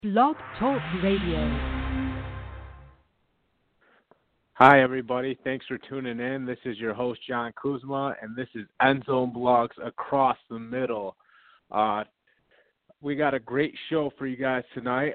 Blog Talk Radio. Hi, everybody. Thanks for tuning in. This is your host, John Kuzma, and this is Endzone Blogs Across the Middle. We got a great show for you guys tonight.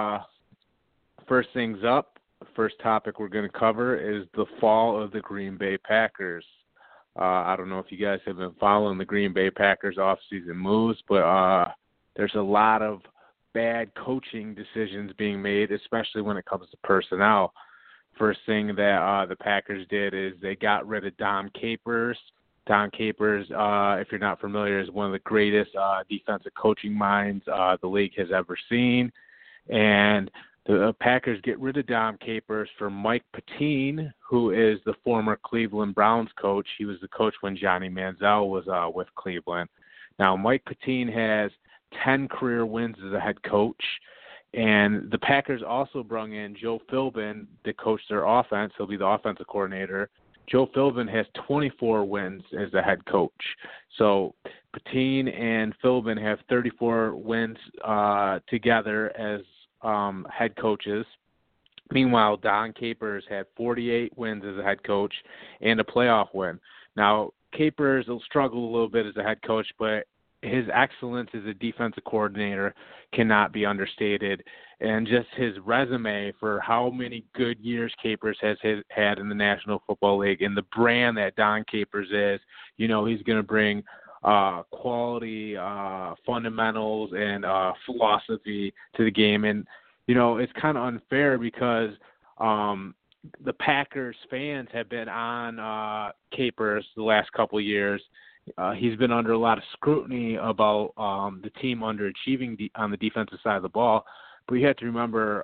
First things up, the first topic we're going to cover is the fall of the Green Bay Packers. I don't know if you guys have been following the Green Bay Packers offseason moves, but there's a lot of bad coaching decisions being made, especially when it comes to personnel. First thing that the Packers did is they got rid of Dom Capers. Dom Capers, if you're not familiar, is one of the greatest defensive coaching minds the league has ever seen. And the Packers get rid of Dom Capers for Mike Pettine, who is the former Cleveland Browns coach. He was the coach when Johnny Manziel was with Cleveland. Now, Mike Pettine has 10 career wins as a head coach. And the Packers also brought in Joe Philbin to coach their offense. He'll be the offensive coordinator. Joe Philbin has 24 wins as a head coach. So Pettine and Philbin have 34 wins together as head coaches. Meanwhile, Don Capers had 48 wins as a head coach and a playoff win. Now, Capers will struggle a little bit as a head coach, but his excellence as a defensive coordinator cannot be understated. And just his resume for how many good years Capers has had in the National Football League and the brand that Don Capers is, you know, he's going to bring quality fundamentals and philosophy to the game. And, you know, it's kind of unfair because the Packers fans have been on Capers the last couple of years. He's been under a lot of scrutiny about the team underachieving on the defensive side of the ball. But you have to remember,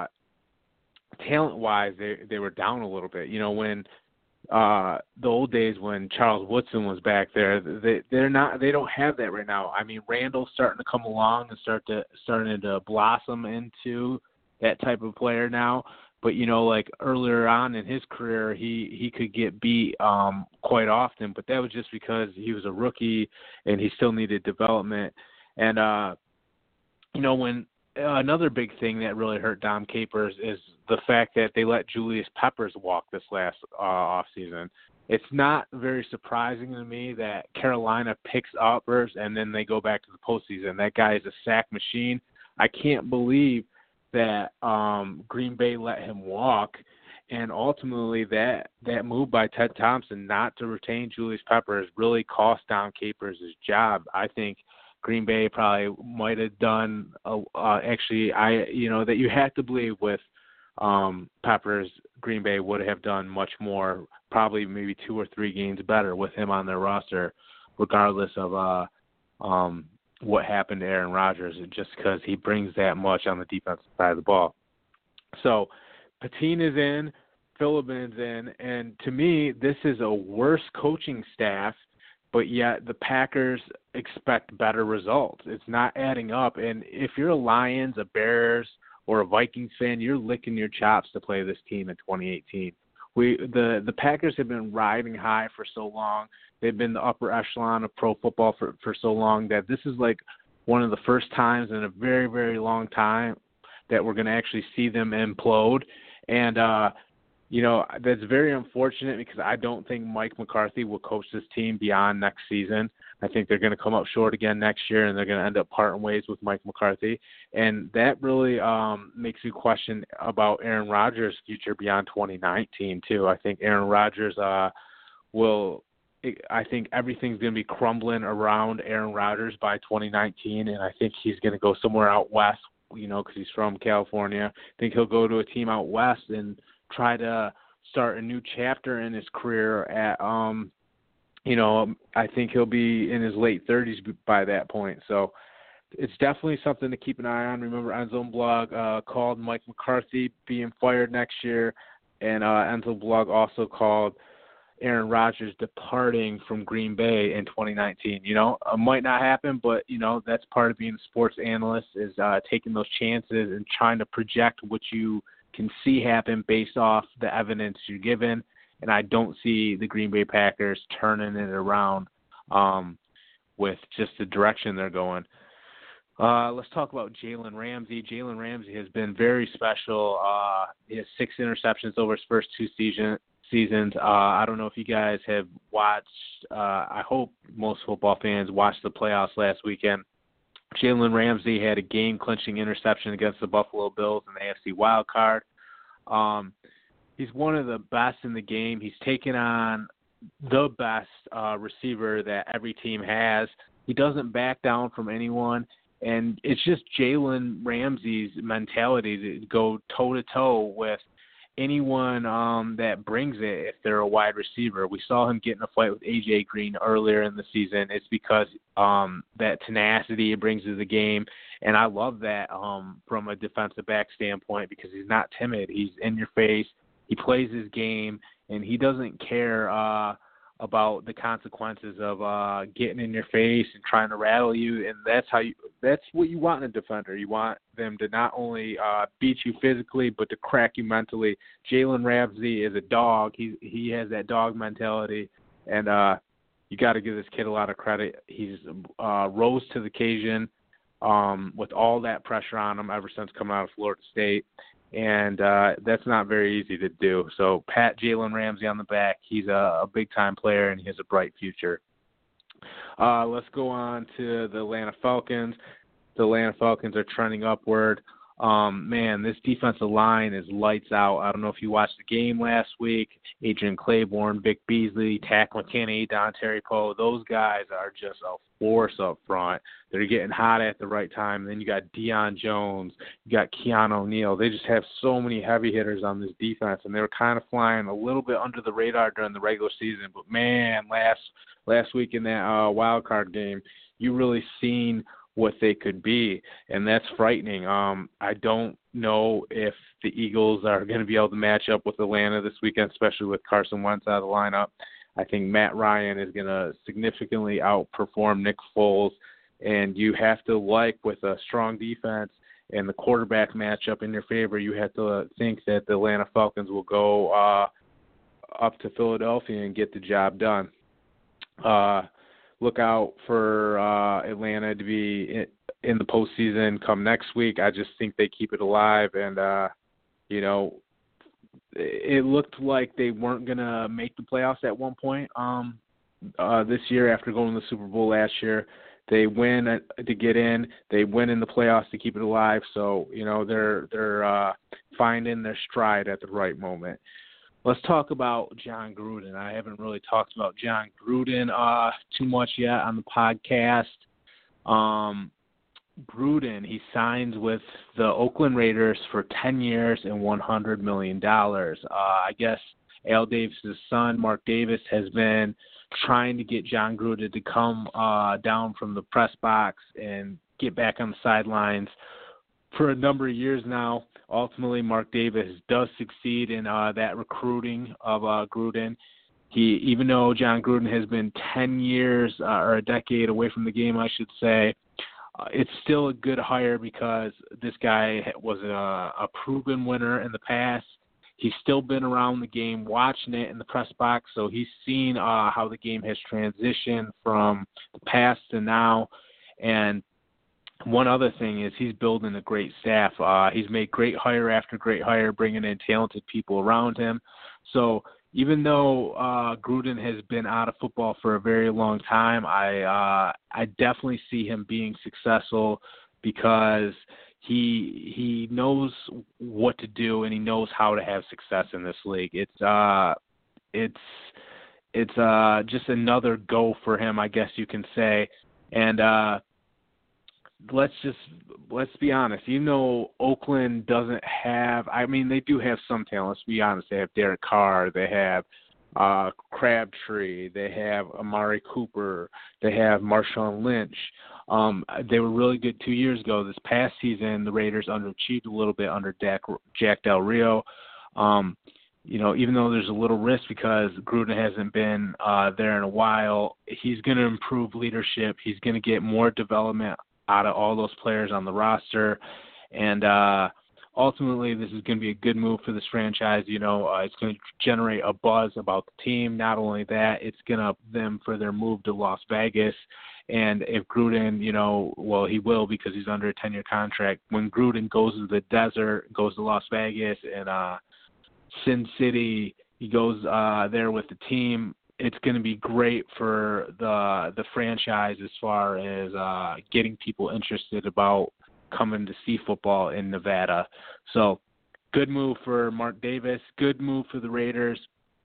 talent-wise, they were down a little bit. You know, when the old days when Charles Woodson was back there, they don't have that right now. I mean, Randall's starting to come along and starting to blossom into that type of player now. But, you know, like earlier on in his career, he could get beat quite often, but that was just because he was a rookie and he still needed development. And, you know, when another big thing that really hurt Dom Capers is the fact that they let Julius Peppers walk this last offseason. It's not very surprising to me that Carolina picks up and then they go back to the postseason. That guy is a sack machine. I can't believe that Green Bay let him walk, and ultimately that move by Ted Thompson not to retain Julius Peppers really cost Dom Capers his job. I think Green Bay probably might have done that you have to believe with Peppers, Green Bay would have done much more, probably maybe 2 or 3 games better with him on their roster, regardless of what happened to Aaron Rodgers, just because he brings that much on the defensive side of the ball. So Pettine is in, Philbin's in, and to me, this is a worse coaching staff, but yet the Packers expect better results. It's not adding up, and if you're a Lions, a Bears, or a Vikings fan, you're licking your chops to play this team in 2018. The Packers have been riding high for so long. They've been the upper echelon of pro football for so long that this is like one of the first times in a very, very long time that we're going to actually see them implode. And, you know, that's very unfortunate because I don't think Mike McCarthy will coach this team beyond next season. I think they're going to come up short again next year, and they're going to end up parting ways with Mike McCarthy. And that really makes you question about Aaron Rodgers' future beyond 2019, too. I think Aaron Rodgers I think everything's going to be crumbling around Aaron Rodgers by 2019, and I think he's going to go somewhere out west, you know, because he's from California. I think he'll go to a team out west and try to start a new chapter in his career at you know, I think he'll be in his late 30s by that point. So it's definitely something to keep an eye on. Remember, Endzone Blog called Mike McCarthy being fired next year, and Endzone Blog also called Aaron Rodgers departing from Green Bay in 2019. You know, it might not happen, but, you know, that's part of being a sports analyst is taking those chances and trying to project what you can see happen based off the evidence you're given. And I don't see the Green Bay Packers turning it around with just the direction they're going. Let's talk about Jalen Ramsey. Jalen Ramsey has been very special. He has 6 interceptions over his first 2 seasons. I don't know if you guys have watched. I hope most football fans watched the playoffs last weekend. Jalen Ramsey had a game-clinching interception against the Buffalo Bills in the AFC wild card. He's one of the best in the game. He's taken on the best receiver that every team has. He doesn't back down from anyone. And it's just Jalen Ramsey's mentality to go toe-to-toe with anyone that brings it if they're a wide receiver. We saw him get in a fight with A.J. Green earlier in the season. It's because that tenacity he brings to the game. And I love that from a defensive back standpoint because he's not timid. He's in your face. He plays his game, and he doesn't care about the consequences of getting in your face and trying to rattle you, and that's what you want in a defender. You want them to not only beat you physically, but to crack you mentally. Jalen Ramsey is a dog. He has that dog mentality, and you got to give this kid a lot of credit. He's rose to the occasion with all that pressure on him ever since coming out of Florida State. And that's not very easy to do. So pat Jalen Ramsey on the back. He's a big-time player, and he has a bright future. Let's go on to the Atlanta Falcons. The Atlanta Falcons are trending upward. Man, this defensive line is lights out. I don't know if you watched the game last week. Adrian Claiborne, Vic Beasley, Tack McKinney, Dontari Poe, those guys are just a force up front. They're getting hot at the right time. And then you got Deion Jones, you got Keanu O'Neal. They just have so many heavy hitters on this defense, and they were kind of flying a little bit under the radar during the regular season. But, man, last week in that wild card game, you really seen what they could be, and that's frightening. I don't know if the Eagles are going to be able to match up with Atlanta this weekend, especially with Carson Wentz out of the lineup. I think Matt Ryan is going to significantly outperform Nick Foles, and you have to, with a strong defense and the quarterback matchup in your favor, you have to think that the Atlanta Falcons will go up to Philadelphia and get the job done. Look out for Atlanta to be in the postseason come next week. I just think they keep it alive. And, it looked like they weren't going to make the playoffs at one point this year after going to the Super Bowl last year. They win to get in. They win in the playoffs to keep it alive. So, they're finding their stride at the right moment. Let's talk about Jon Gruden. I haven't really talked about Jon Gruden too much yet on the podcast. Gruden, he signs with the Oakland Raiders for 10 years and $100 million. I guess Al Davis' son, Mark Davis, has been trying to get Jon Gruden to come down from the press box and get back on the sidelines for a number of years now. Ultimately, Mark Davis does succeed in that recruiting of Gruden. Even though Jon Gruden has been 10 years or a decade away from the game, I should say, it's still a good hire because this guy was a proven winner in the past. He's still been around the game, watching it in the press box, so he's seen how the game has transitioned from the past to now. And one other thing is he's building a great staff. He's made great hire after great hire, bringing in talented people around him. So even though Gruden has been out of football for a very long time, I definitely see him being successful because he knows what to do and he knows how to have success in this league. It's just another go for him, I guess you can say. And let's be honest. Oakland doesn't have. I mean, they do have some talent. Let's be honest. They have Derek Carr. They have Crabtree. They have Amari Cooper. They have Marshawn Lynch. They were really good 2 years ago. This past season, the Raiders underachieved a little bit under Jack Del Rio. Even though there's a little risk because Gruden hasn't been there in a while, he's going to improve leadership. He's going to get more development out of all those players on the roster. And ultimately this is going to be a good move for this franchise. It's going to generate a buzz about the team. Not only that, it's going to help them for their move to Las Vegas. And if Gruden, he will because he's under a 10-year contract. When Gruden goes to the desert, goes to Las Vegas and Sin City, he goes there with the team. It's going to be great for the franchise as far as getting people interested about coming to see football in Nevada. So good move for Mark Davis. Good move for the Raiders.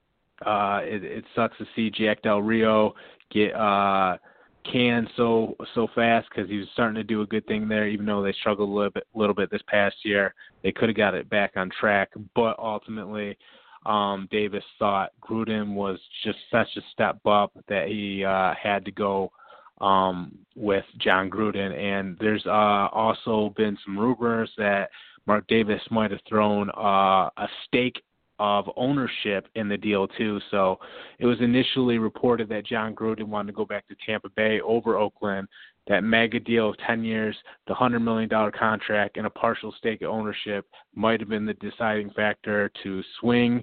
It sucks to see Jack Del Rio get canned so fast because he was starting to do a good thing there, even though they struggled a little bit this past year. They could have got it back on track, but ultimately Davis thought Gruden was just such a step up that he had to go with John Gruden. And there's also been some rumors that Mark Davis might have thrown a stake of ownership in the deal too. So it was initially reported that John Gruden wanted to go back to Tampa Bay over Oakland. That mega deal of 10 years, the $100 million contract, and a partial stake of ownership might have been the deciding factor to swing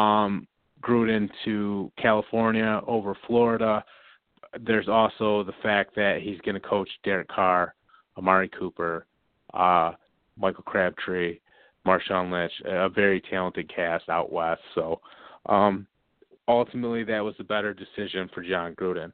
Gruden to California over Florida. There's also the fact that he's going to coach Derek Carr, Amari Cooper, Michael Crabtree, Marshawn Lynch, a very talented cast out west. So ultimately that was the better decision for John Gruden.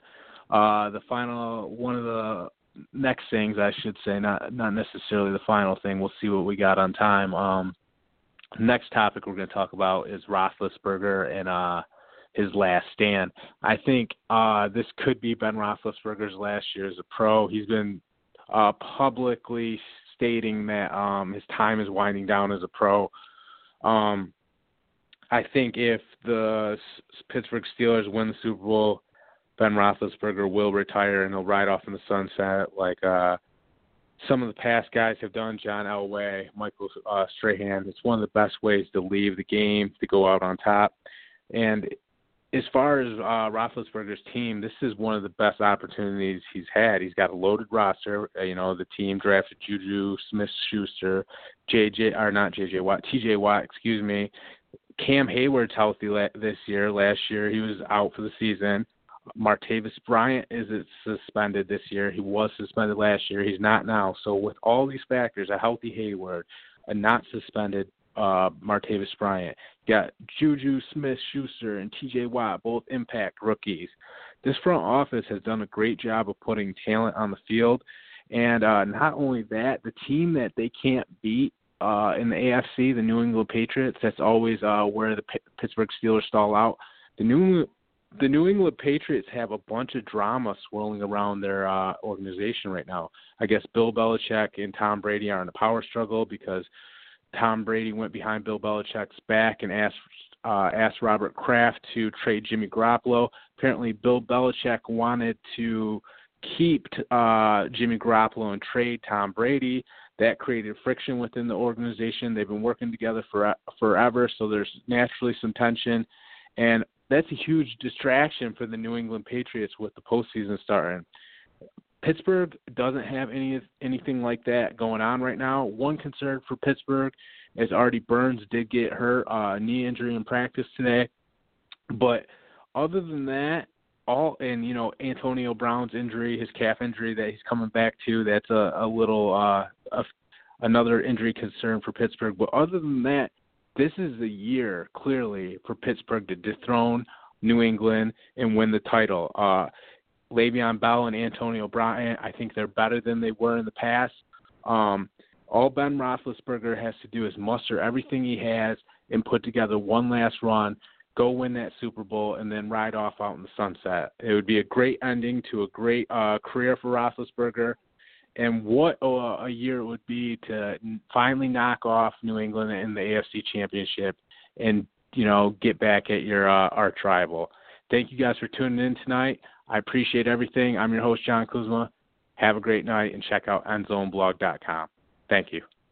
One of the next things I should say, not necessarily the final thing, we'll see what we got on time. Next topic we're going to talk about is Roethlisberger and his last stand. I think this could be Ben Roethlisberger's last year as a pro. He's been publicly stating that his time is winding down as a pro. I think if the Pittsburgh Steelers win the Super Bowl, Ben Roethlisberger will retire and he'll ride off in the sunset like some of the past guys have done, John Elway, Michael Strahan. It's one of the best ways to leave the game, to go out on top. And as far as Roethlisberger's team, this is one of the best opportunities he's had. He's got a loaded roster. The team drafted Juju Smith-Schuster, TJ Watt, Cam Hayward's healthy this year. Last year he was out for the season. Martavis Bryant is suspended this year. He was suspended last year. He's not now. So with all these factors, a healthy Hayward, a not suspended Martavis Bryant, got Juju Smith-Schuster and TJ Watt, both impact rookies. This front office has done a great job of putting talent on the field. And not only that, the team that they can't beat in the AFC, the New England Patriots, that's always where the Pittsburgh Steelers stall out. The New England Patriots have a bunch of drama swirling around their organization right now. I guess Bill Belichick and Tom Brady are in a power struggle because Tom Brady went behind Bill Belichick's back and asked Robert Kraft to trade Jimmy Garoppolo. Apparently, Bill Belichick wanted to keep Jimmy Garoppolo and trade Tom Brady. That created friction within the organization. They've been working together forever, so there's naturally some tension. And that's a huge distraction for the New England Patriots with the postseason starting. Pittsburgh doesn't have anything like that going on right now. One concern for Pittsburgh is Artie Burns did get hurt, knee injury in practice today. But other than that, Antonio Brown's injury, his calf injury that he's coming back to, that's a little another injury concern for Pittsburgh. But other than that, this is the year, clearly, for Pittsburgh to dethrone New England and win the title. Le'Veon Bell and Antonio Brown, I think they're better than they were in the past. All Ben Roethlisberger has to do is muster everything he has and put together one last run, go win that Super Bowl, and then ride off out in the sunset. It would be a great ending to a great career for Roethlisberger. And what a year it would be to finally knock off New England in the AFC Championship and, get back at your arch rival. Thank you guys for tuning in tonight. I appreciate everything. I'm your host, John Kuzma. Have a great night, and check out endzoneblog.com. Thank you.